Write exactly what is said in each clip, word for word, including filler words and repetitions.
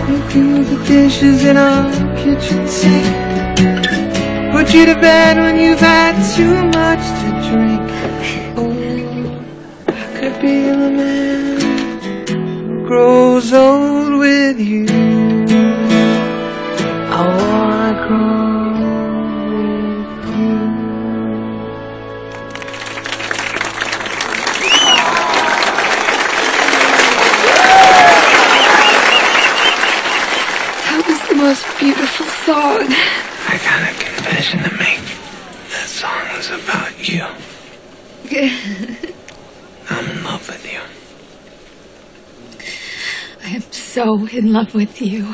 and clean the dishes in our kitchen sink. Put you to bed when you've had too much to drink. Oh, I could be the man who grows old with you. I wanna grow with you. That was the most beautiful song. I got a confession to make. That song was about you. I'm in love with you. I am so in love with you.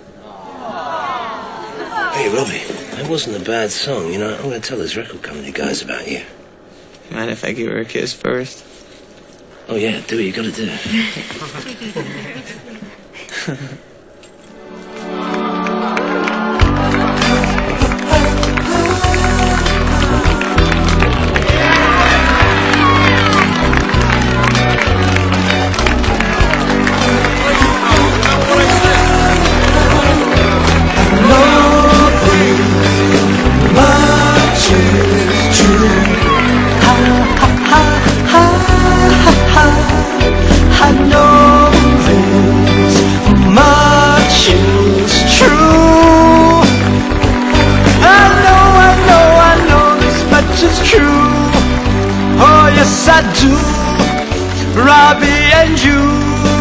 Hey, Robbie, that wasn't a bad song. You know, I'm going to tell those record company guys about you. Mind if I give her a kiss first? Oh, yeah, do it. You got to do it. I know this much is true. I know, I know, I know this much is true. Oh yes I do, Robbie and you.